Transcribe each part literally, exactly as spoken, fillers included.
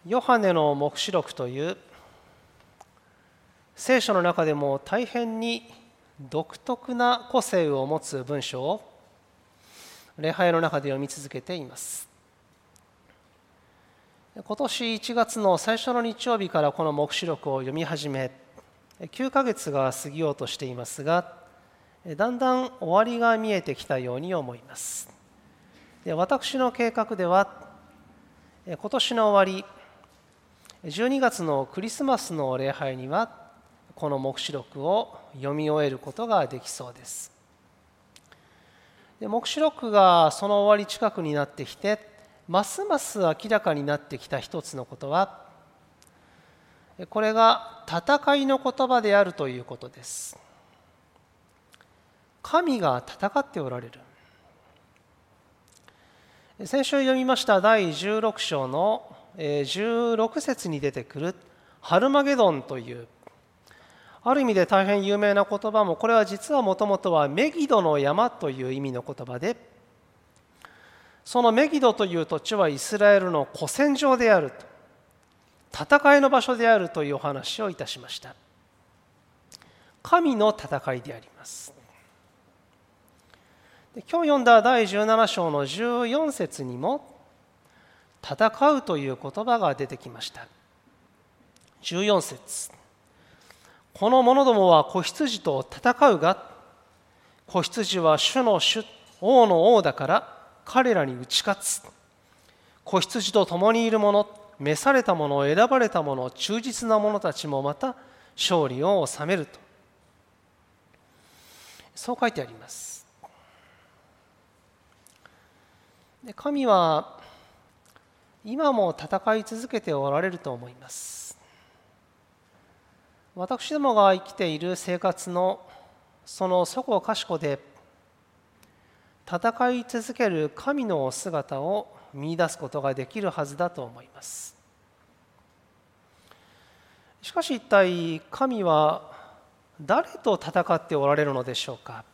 ヨハネの黙示録という聖書の中でも大変に独特な個性を持つ文章を礼拝の中で読み続けています。今年いちがつの最初の日曜日からこの黙示録を読み始め、きゅうかげつが過ぎようとしていますが、だんだん終わりが見えてきたように思います。で、私の計画では、今年の終わり、じゅうにがつのクリスマスの礼拝には、この黙示録を読み終えることができそうです。で、黙示録がその終わり近くになってきて、ますます明らかになってきた一つのことは、これが戦いの言葉であるということです。神が戦っておられる。先週読みましただいじゅうろく章のじゅうろく節に出てくるハルマゲドンという、ある意味で大変有名な言葉も、これは実はもともとはメギドの山という意味の言葉で、そのメギドという土地はイスラエルの古戦場であると、戦いの場所であるというお話をいたしました。神の戦いであります。で、今日読んだだいじゅうなな章のじゅうよん節にも戦うという言葉が出てきました。じゅうよん節、この者どもは子羊と戦うが、子羊は主の主、王の王だから彼らに打ち勝つ。子羊と共にいる者、召された者、選ばれた者、忠実な者たちもまた勝利を収めると、そう書いてあります。で、神は今も戦い続けておられると思います。私どもが生きている生活のそのそこかしこで、戦い続ける神のお姿を見出すことができるはずだと思います。しかし一体神は誰と戦っておられるのでしょうか。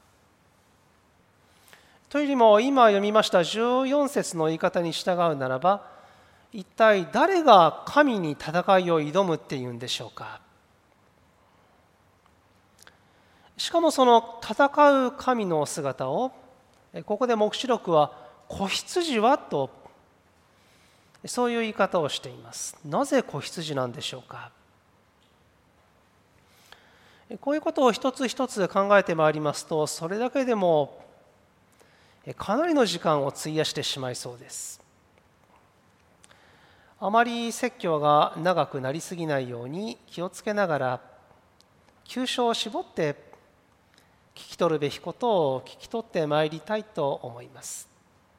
というよりも、今読みましたじゅうよん節の言い方に従うならば、一体誰が神に戦いを挑むっていうんでしょうか。しかもその戦う神の姿を、ここで黙示録は子羊はと、そういう言い方をしています。なぜ子羊なんでしょうか。こういうことを一つ一つ考えてまいりますと、それだけでもかなりの時間を費やしてしまいそうです。あまり説教が長くなりすぎないように気をつけながら、急所を絞って聞き取るべきことを聞き取ってまいりたいと思います。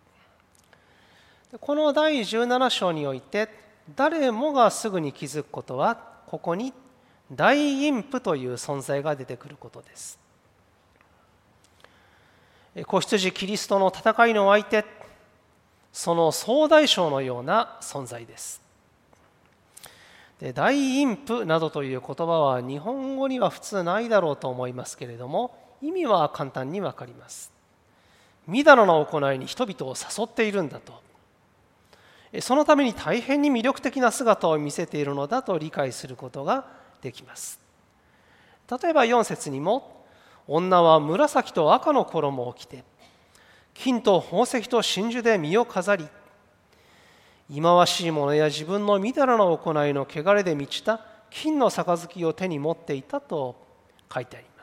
このだいじゅうなな章において、誰もがすぐに気づくことは、ここに大陰譜という存在が出てくることです。子羊キリストの戦いの相手、その総大将のような存在です。で、大陰譜などという言葉は日本語には普通ないだろうと思いますけれども、意味は簡単にわかります。みだらな行いに人々を誘っているんだと、そのために大変に魅力的な姿を見せているのだと理解することができます。例えばよん節にも、女は紫と赤の衣を着て、金と宝石と真珠で身を飾り、忌まわしいものや自分のみだらな行いの汚れで満ちた金の杯を手に持っていたと書いてあります。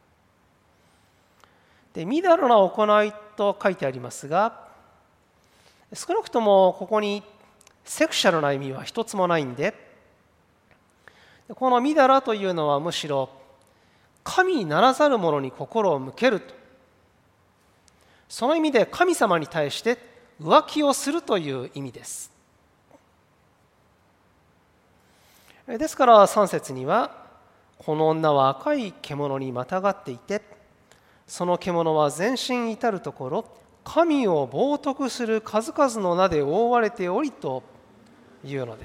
で、みだらな行いと書いてありますが、少なくともここにセクシャルな意味は一つもないんで、このみだらというのはむしろ神にならざる者に心を向けると、その意味で神様に対して浮気をするという意味です。ですからさん節には、この女は赤い獣にまたがっていて、その獣は全身至るところ神を冒涜する数々の名で覆われておりというのです。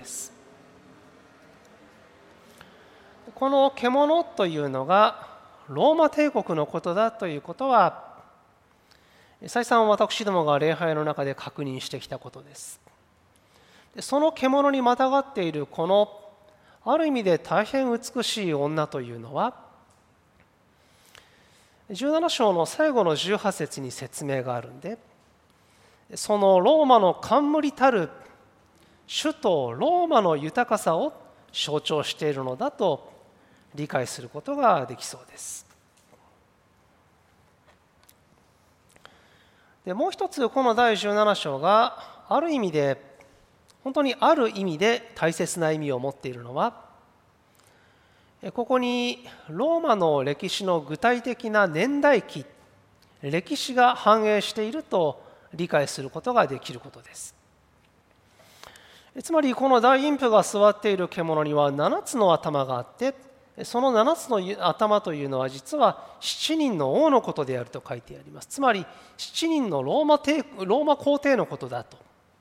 この獣というのがローマ帝国のことだということは、再三私どもが礼拝の中で確認してきたことです。 その獣にまたがっているこのある意味で大変美しい女というのは、じゅうなな章の最後のじゅうはち節に説明があるんで、そのローマの冠たる首都ローマの豊かさを象徴しているのだと理解することができそうです。でもう一つ、このだいじゅうなな章がある意味で本当にある意味で大切な意味を持っているのは、ここにローマの歴史の具体的な年代記、歴史が反映していると理解することができることです。つまりこの大陰譜が座っている獣にはななつの頭があって、そのななつの頭というのは実はしちにんの王のことであると書いてあります。つまりしちにんのローマ帝、ローマ皇帝のことだと。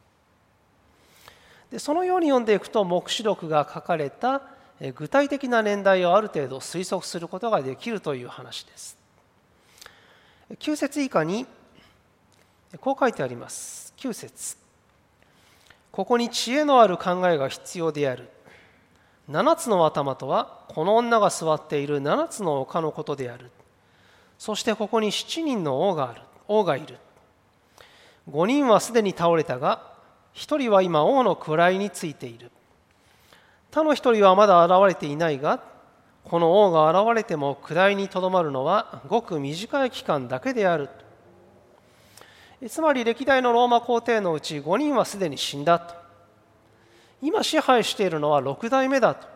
でそのように読んでいくと、黙示録が書かれた具体的な年代をある程度推測することができるという話です。きゅう節以下にこう書いてあります。きゅう節、ここに知恵のある考えが必要である。ななつの頭とはこの女が座っているななつの丘のことである。そしてここにしちにんの王がある王がいる。ごにんはすでに倒れたが、ひとりは今王の位についている。他の一人はまだ現れていないが、この王が現れても位にとどまるのはごく短い期間だけである。つまり歴代のローマ皇帝のうちごにんはすでに死んだと。今支配しているのはろくだいめだと。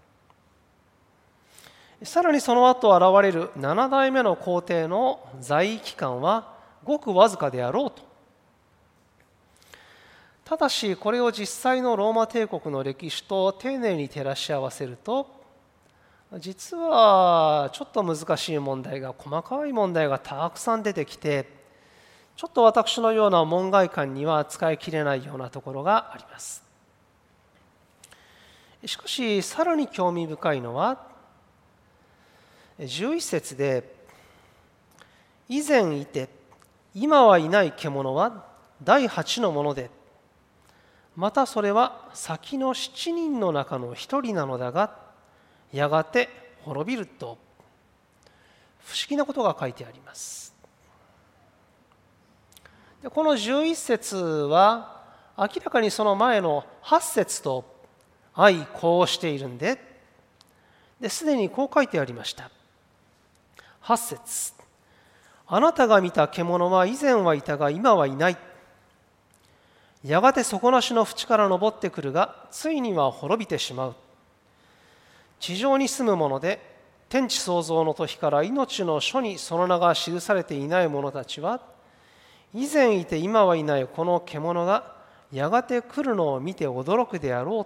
さらにその後現れるななだいめの皇帝の在位期間はごくわずかであろうと。ただしこれを実際のローマ帝国の歴史と丁寧に照らし合わせると、実はちょっと難しい問題が、細かい問題がたくさん出てきて、ちょっと私のような門外漢には使い切れないようなところがあります。しかしさらに興味深いのはじゅういっ節で、以前いて今はいない獣はだいはちのもので、またそれは先のしちにんの中のひとりなのだが、やがて滅びると、不思議なことが書いてあります。でこのじゅういっ節は明らかにその前のはち節と相呼応しているんで、ですでにこう書いてありました。はち節、あなたが見た獣は以前はいたが今はいない。やがて底なしの淵から昇ってくるが、ついには滅びてしまう。地上に住む者で天地創造の時から命の書にその名が記されていない者たちは、以前いて今はいないこの獣がやがて来るのを見て驚くであろ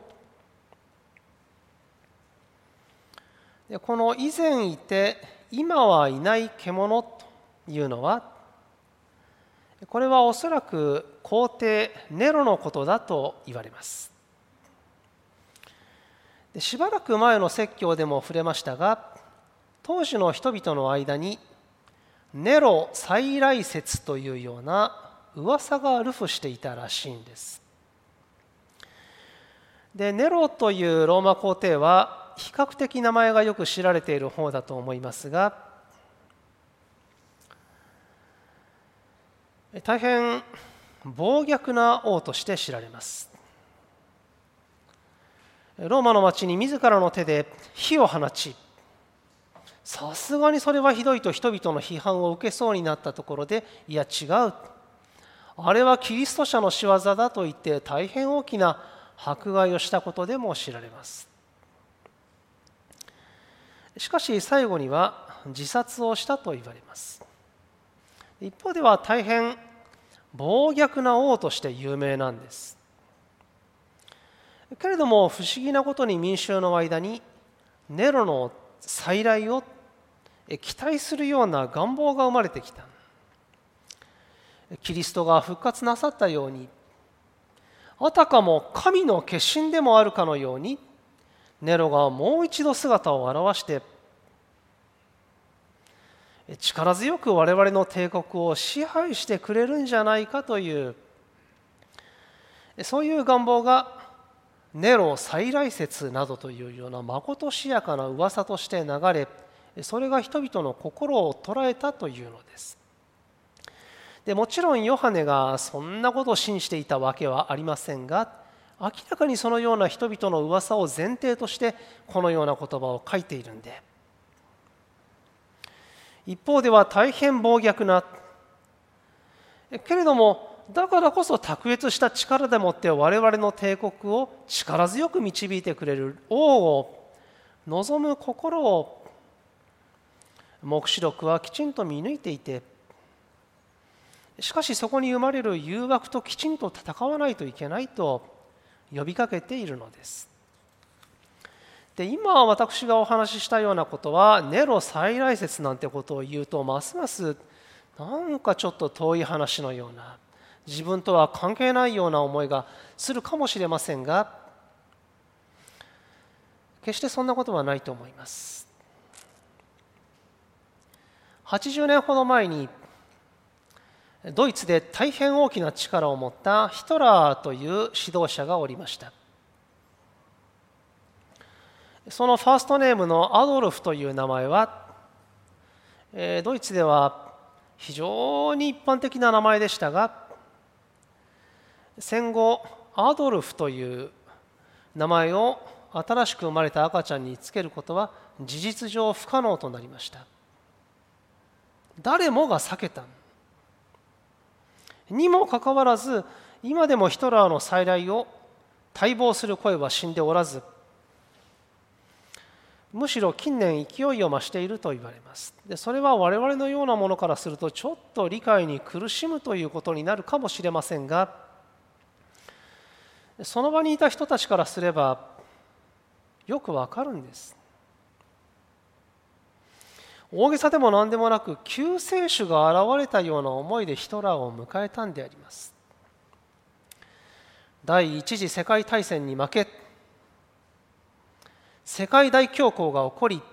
う。でこの以前いて今はいない獣というのは、これはおそらく皇帝ネロのことだと言われます。でしばらく前の説教でも触れましたが、当時の人々の間にネロ再来説というような噂が流布していたらしいんです。でネロというローマ皇帝は比較的名前がよく知られている方だと思いますが、大変暴虐な王として知られます。ローマの町に自らの手で火を放ち、さすがにそれはひどいと人々の批判を受けそうになったところで、いや違う、あれはキリスト者の仕業だと言って大変大きな迫害をしたことでも知られます。しかし最後には自殺をしたと言われます。一方では大変暴虐な王として有名なんです。けれども不思議なことに民衆の間にネロの再来を期待するような願望が生まれてきた。キリストが復活なさったように、あたかも神の化身でもあるかのように、ネロがもう一度姿を現して力強く我々の帝国を支配してくれるんじゃないかという、そういう願望がネロ再来説などというようなまことしやかな噂として流れ、それが人々の心を捉えたというのです。でもちろんヨハネがそんなことを信じていたわけはありませんが、明らかにそのような人々の噂を前提としてこのような言葉を書いているんで、一方では大変暴虐な、けれどもだからこそ卓越した力でもって我々の帝国を力強く導いてくれる王を望む心を黙示録はきちんと見抜いていて、しかしそこに生まれる誘惑ときちんと戦わないといけないと呼びかけているのです。で、今私がお話ししたようなことはネロ再来説なんてことを言うとますますなんかちょっと遠い話のような、自分とは関係ないような思いがするかもしれませんが、決してそんなことはないと思います。はちじゅうねんほど前にドイツで大変大きな力を持ったヒトラーという指導者がおりました。そのファーストネームのアドルフという名前は、ドイツでは非常に一般的な名前でしたが、戦後アドルフという名前を新しく生まれた赤ちゃんにつけることは事実上不可能となりました。誰もが避けたにもかかわらず、今でもヒトラーの再来を待望する声は死んでおらず、むしろ近年勢いを増していると言われます。で、それは我々のようなものからするとちょっと理解に苦しむということになるかもしれませんが、その場にいた人たちからすればよくわかるんです。大げさでも何でもなく救世主が現れたような思いでヒトラーを迎えたんであります。第一次世界大戦に負け、世界大恐慌が起こり、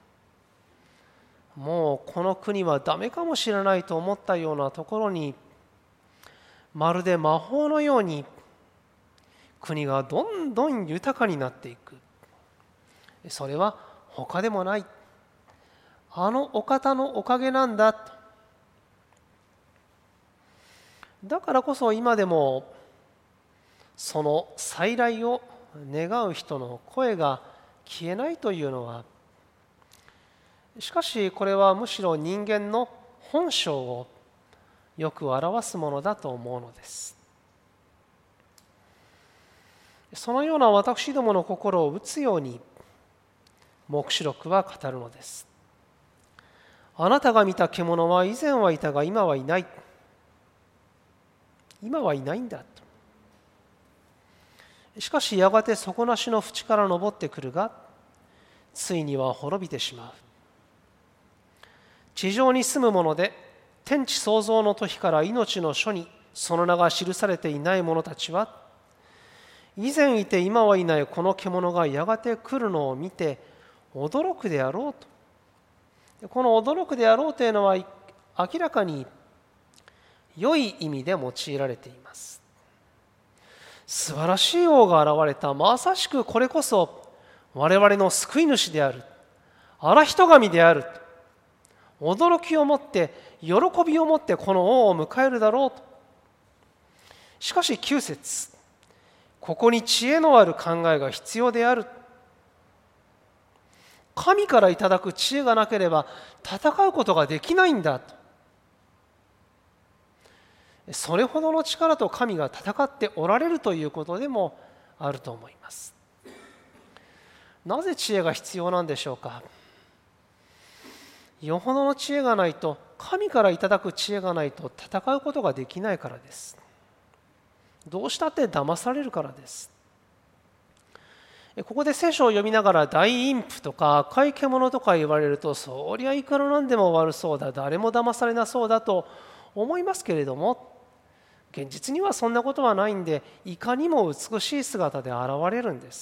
もうこの国はダメかもしれないと思ったようなところに、まるで魔法のように国がどんどん豊かになっていく。それは他でもない、あのお方のおかげなんだと。だからこそ今でもその再来を願う人の声が消えないというのは、しかしこれはむしろ人間の本性をよく表すものだと思うのです。そのような私どもの心を打つように黙示録は語るのです。あなたが見た獣は以前はいたが今はいない。今はいないんだと。しかしやがて底なしの淵から昇ってくるが、ついには滅びてしまう。地上に住む者で天地創造の時から命の書にその名が記されていない者たちは、以前いて今はいないこの獣がやがて来るのを見て驚くであろうと。この驚くであろうというのは明らかに良い意味で用いられています。素晴らしい王が現れた。まさしくこれこそ我々の救い主である、荒人神である。驚きをもって喜びをもってこの王を迎えるだろうと。しかしきゅう節、ここに知恵のある考えが必要である。神からいただく知恵がなければ戦うことができないんだと。それほどの力と神が戦っておられるということでもあると思います。なぜ知恵が必要なんでしょうか。よほどの知恵がないと、神からいただく知恵がないと戦うことができないからです。どうしたって騙されるからです。ここで聖書を読みながら大陰譜とか赤い獣とか言われると、そりゃいくらなんでも悪そうだ、誰も騙されなそうだと思いますけれども、現実にはそんなことはないんで、いかにも美しい姿で現れるんです。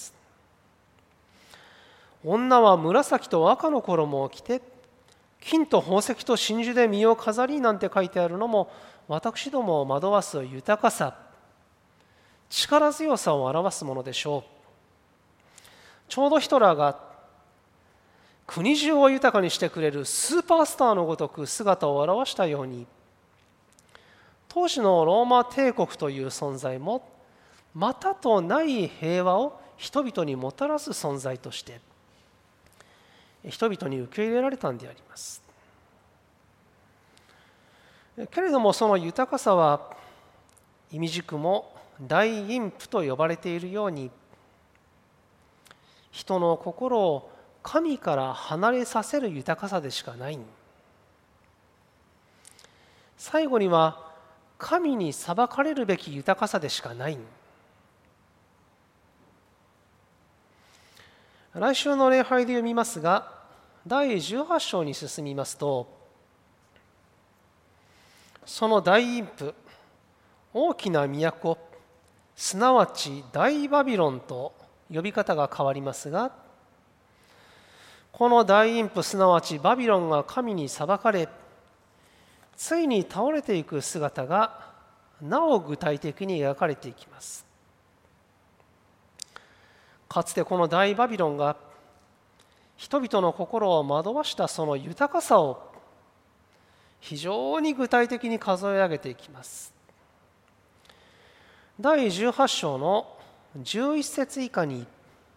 女は紫と赤の衣を着て、金と宝石と真珠で身を飾りなんて書いてあるのも、私どもを惑わす豊かさ、力強さを表すものでしょう。 ちょうどヒトラーが国中を豊かにしてくれるスーパースターのごとく姿を現したように、当時のローマ帝国という存在もまたとない平和を人々にもたらす存在として人々に受け入れられたんであります。けれどもその豊かさは意味軸も大陰譜と呼ばれているように、人の心を神から離れさせる豊かさでしかない。最後には神に裁かれるべき豊かさでしかない。来週の礼拝で読みますが、だいじゅうはち章に進みますと、その大陰譜、大きな都、すなわち大バビロンと呼び方が変わりますが、この大陰譜すなわちバビロンが神に裁かれ、ついに倒れていく姿がなお具体的に描かれていきます。かつてこの大バビロンが人々の心を惑わしたその豊かさを非常に具体的に数え上げていきます。だいじゅうはち章のじゅういち節以下に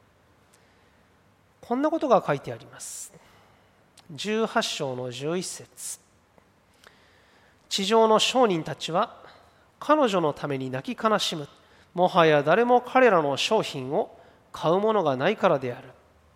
こんなことが書いてあります。じゅうはち章のじゅういち節。地上の商人たちは彼女のために泣き悲しむ。もはや誰も彼らの商品を買うものがないからである。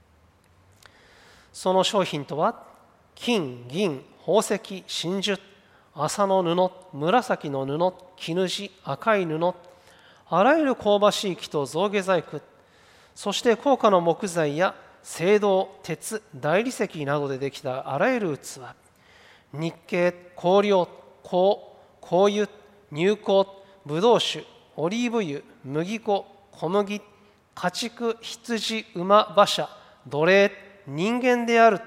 その商品とは金、銀、宝石、真珠、麻の布、紫の布、絹地、赤い布、あらゆる香ばしい木と象牙細工、そして高価な木材や青銅、鉄、大理石などでできたあらゆる器、日系、香料、香、香油、乳香、ブドウ酒、オリーブ油、麦粉、小麦、家畜、羊、馬、馬車、奴隷、人間である。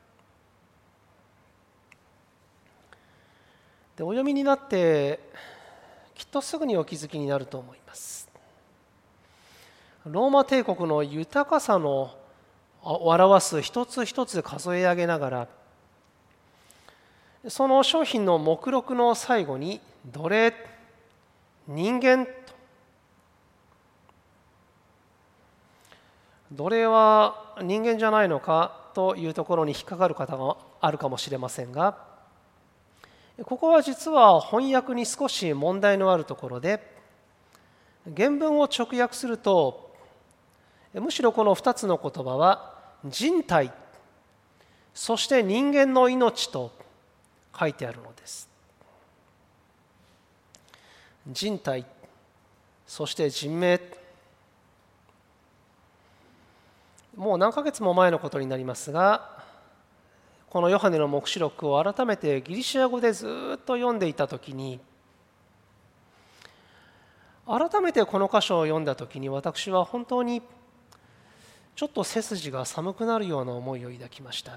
で、お読みになってきっとすぐにお気づきになると思います。ローマ帝国の豊かさのを表す一つ一つ数え上げながら、その商品の目録の最後に奴隷、人間と、奴隷は人間じゃないのかというところに引っかかる方があるかもしれませんが、ここは実は翻訳に少し問題のあるところで、原文を直訳するとむしろこのふたつの言葉は人体、そして人間の命と書いてあるのです。人体、そして人命。もう何ヶ月も前のことになりますが、このヨハネの黙示録を改めてギリシャ語でずっと読んでいたときに、改めてこの箇所を読んだときに、私は本当にちょっと背筋が寒くなるような思いを抱きました。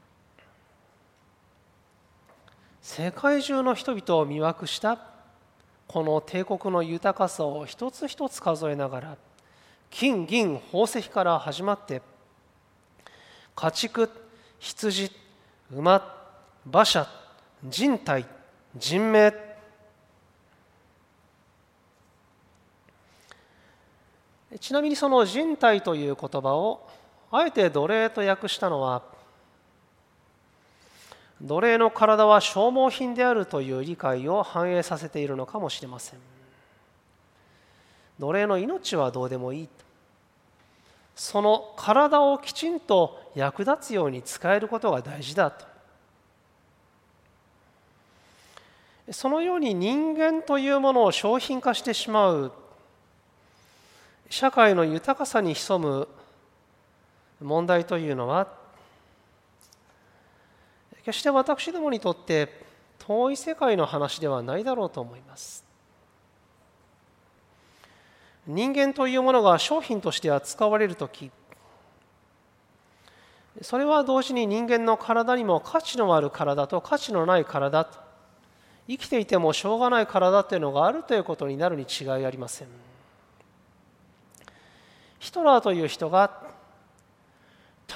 世界中の人々を魅惑したこの帝国の豊かさを一つ一つ数えながら、金、銀、宝石から始まって、家畜、羊、馬、馬車、人体、人命、ちなみにその人体という言葉をあえて奴隷と訳したのは、奴隷の体は消耗品であるという理解を反映させているのかもしれません。奴隷の命はどうでもいい。その体をきちんと役立つように使えることが大事だと。そのように人間というものを商品化してしまう社会の豊かさに潜む問題というのは、決して私どもにとって遠い世界の話ではないだろうと思います。人間というものが商品として扱われるとき、それは同時に人間の体にも価値のある体と価値のない体と、生きていてもしょうがない体というのがあるということになるに違いありません。ヒトラーという人が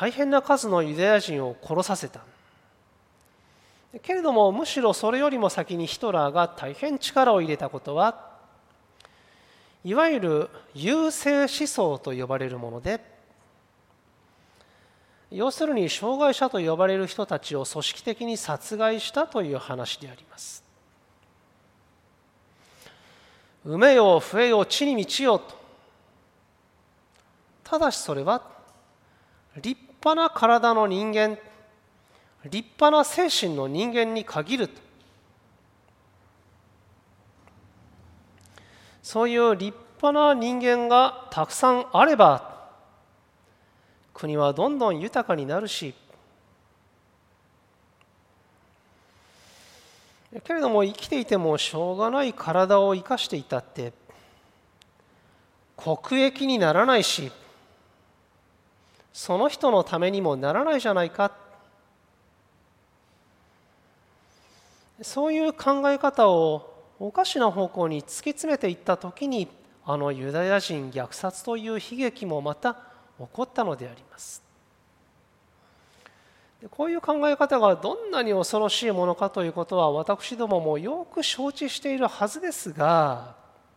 大変な数のユダヤ人を殺させた。けれどもむしろそれよりも先にヒトラーが大変力を入れたことは、いわゆる優生思想と呼ばれるもので、要するに障害者と呼ばれる人たちを組織的に殺害したという話であります。産めよ増えよ地に満ちよと。ただしそれは立派な体の人間、立派な精神の人間に限ると。そういう立派な人間がたくさんあれば、国はどんどん豊かになるし、けれども生きていてもしょうがない体を生かしていたって国益にならないし、その人のためにもならないじゃないか。そういう考え方をおかしな方向に突き詰めていったときに、あのユダヤ人虐殺という悲劇もまた起こったのであります。こういう考え方がどんなに恐ろしいものかということは私どももよく承知しているはずですが、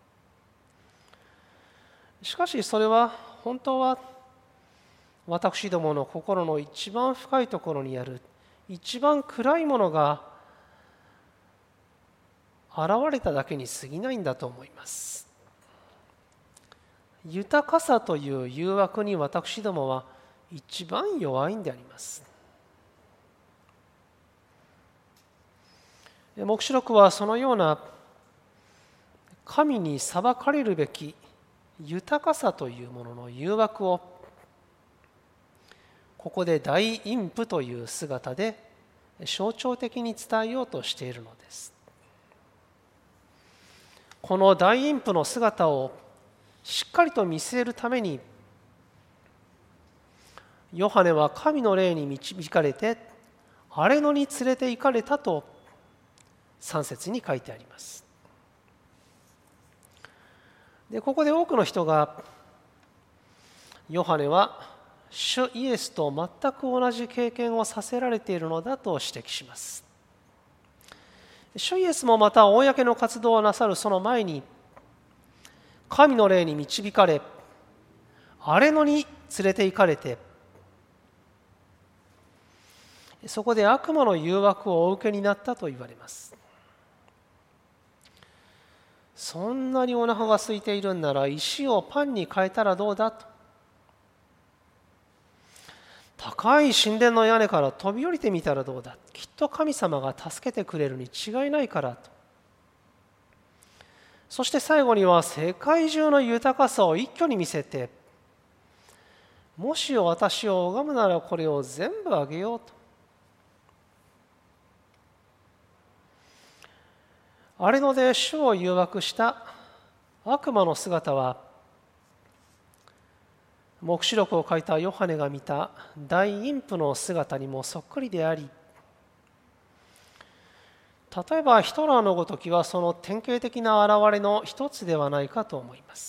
しかしそれは本当は私どもの心の一番深いところにある一番暗いものが現れただけに過ぎないんだと思います。豊かさという誘惑に私どもは一番弱いんであります。黙示録はそのような神に裁かれるべき豊かさというものの誘惑をここで大陰譜という姿で象徴的に伝えようとしているのです。この大陰譜の姿をしっかりと見据えるために、ヨハネは神の霊に導かれて荒野に連れて行かれたとさん節に書いてあります。でここで多くの人がヨハネは主イエスと全く同じ経験をさせられているのだと指摘します。主イエスもまた公の活動をなさるその前に、神の霊に導かれ荒野に連れて行かれて、そこで悪魔の誘惑をお受けになったと言われます。そんなにお腹が空いているんなら石をパンに変えたらどうだと。高い神殿の屋根から飛び降りてみたらどうだ。きっと神様が助けてくれるに違いないからと。そして最後には世界中の豊かさを一挙に見せて、もし私を拝むならこれを全部あげようと。荒野で主を誘惑した悪魔の姿は、黙示録を書いたヨハネが見た大陰譜の姿にもそっくりであり、例えばヒトラーのごときはその典型的な現れの一つではないかと思います。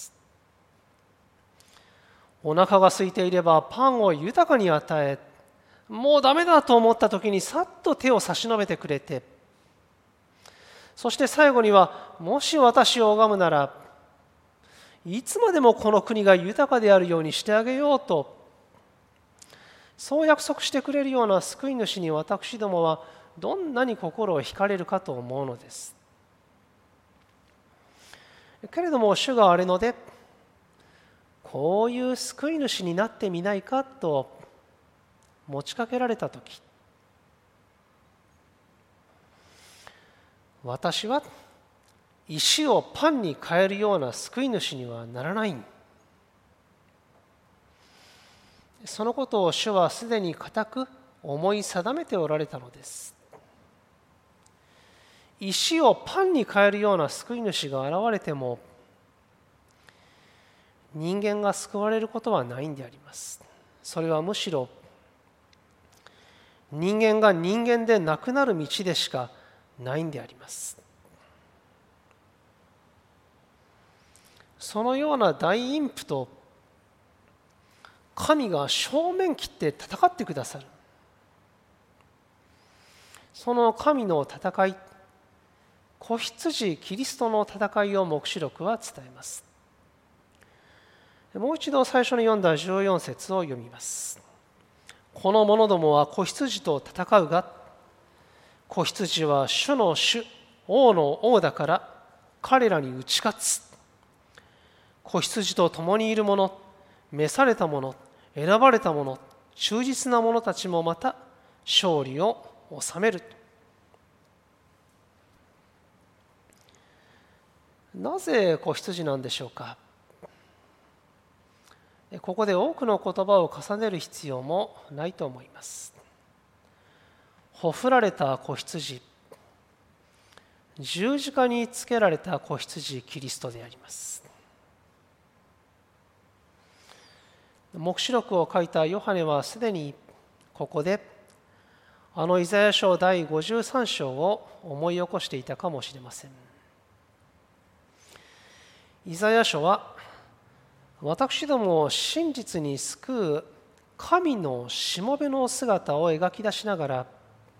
お腹が空いていればパンを豊かに与え、もうダメだと思った時にさっと手を差し伸べてくれて、そして最後にはもし私を拝むならいつまでもこの国が豊かであるようにしてあげようと、そう約束してくれるような救い主に私どもはどんなに心を惹かれるかと思うのです。けれども主があれので、こういう救い主になってみないかと持ちかけられたとき、私は石をパンに変えるような救い主にはならない。そのことを主はすでに固く思い定めておられたのです。石をパンに変えるような救い主が現れても人間が救われることはないんであります。それはむしろ人間が人間でなくなる道でしかないんであります。そのような大陰譜と神が正面切って戦ってくださる。その神の戦い、子羊キリストの戦いを黙示録は伝えます。もう一度最初に読んだじゅうよん節を読みます。この者どもは子羊と戦うが、子羊は主の主、王の王だから彼らに打ち勝つ。子羊と共にいる者、召された者、選ばれた者、忠実な者たちもまた勝利を収める。なぜ子羊なんでしょうか。ここで多くの言葉を重ねる必要もないと思います。ほふられた子羊、十字架につけられた子羊キリストであります。黙示録を書いたヨハネはすでにここであのイザヤ書だいごじゅうさん章を思い起こしていたかもしれません。イザヤ書は私どもを真実に救う神のしもべの姿を描き出しながら、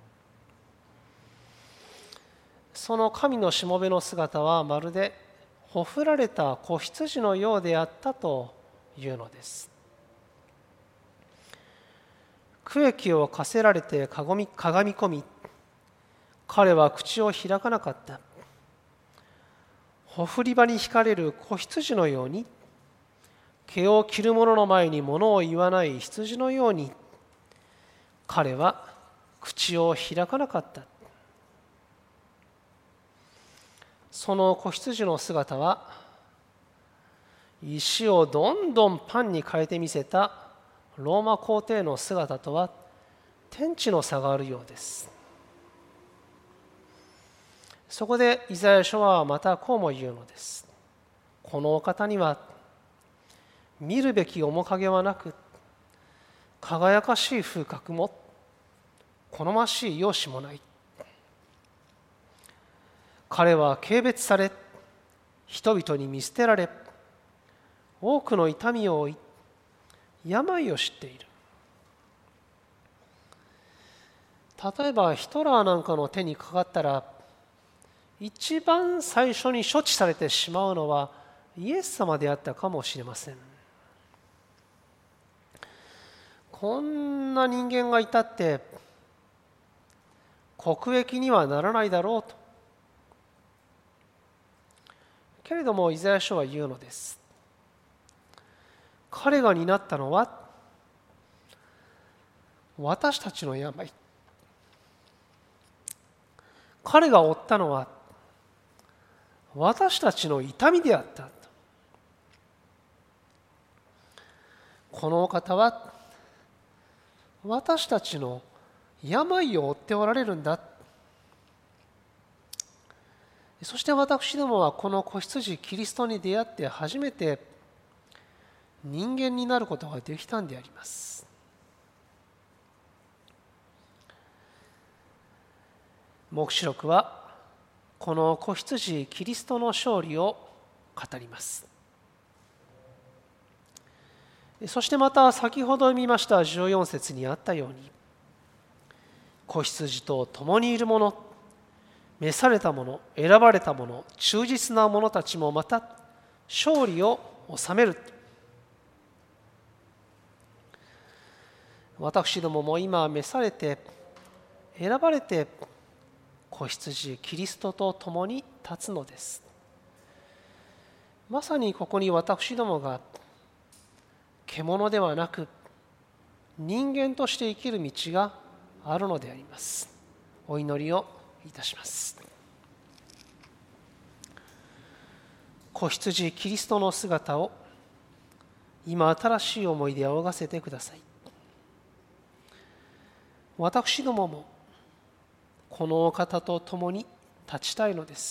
その神のしもべの姿はまるでほふられた子羊のようであったというのです。苦役を課せられてかがみ込み、彼は口を開かなかった。ほふり場に引かれる子羊のように、毛を切る者の前に物を言わない羊のように、彼は口を開かなかった。その子羊の姿は、石をどんどんパンに変えてみせたローマ皇帝の姿とは天地の差があるようです。そこでイザヤ書はまたこうも言うのです。このお方には見るべき面影はなく、輝かしい風格も好ましい容姿もない。彼は軽蔑され、人々に見捨てられ、多くの痛みを負い、病を知っている。例えばヒトラーなんかの手にかかったら、一番最初に処置されてしまうのはイエス様であったかもしれません。こんな人間がいたって国益にはならないだろうと。けれどもイザヤ書は言うのです。彼が担ったのは私たちの病。彼が負ったのは私たちの痛みであった。このお方は私たちの病を負っておられるんだ。そして私どもはこの子羊キリストに出会って初めて人間になることができたんであります。黙示録はこの子羊キリストの勝利を語ります。そしてまた先ほど見ましたじゅうよん節にあったように、子羊と共にいる者、召された者、選ばれた者、忠実な者たちもまた勝利を収める。私どもも今召されて選ばれて子羊キリストと共に立つのです。まさにここに私どもが獣ではなく人間として生きる道があるのであります。お祈りをいたします。子羊キリストの姿を今新しい思いで仰がせてください。私どももこのお方と共に立ちたいのです。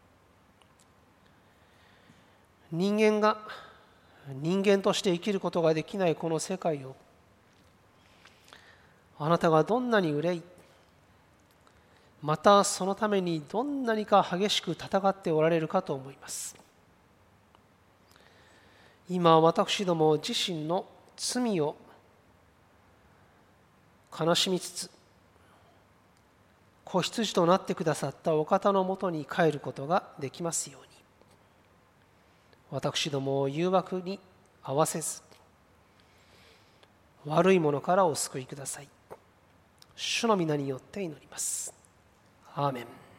人間が人間として生きることができないこの世界を、あなたがどんなに憂い、またそのためにどんなにか激しく戦っておられるかと思います。今私ども自身の罪を悲しみつつ子羊となってくださったお方のもとに帰ることができますように、私どもを誘惑に合わせず悪いものからお救いください。主の皆によって祈ります。アーメン。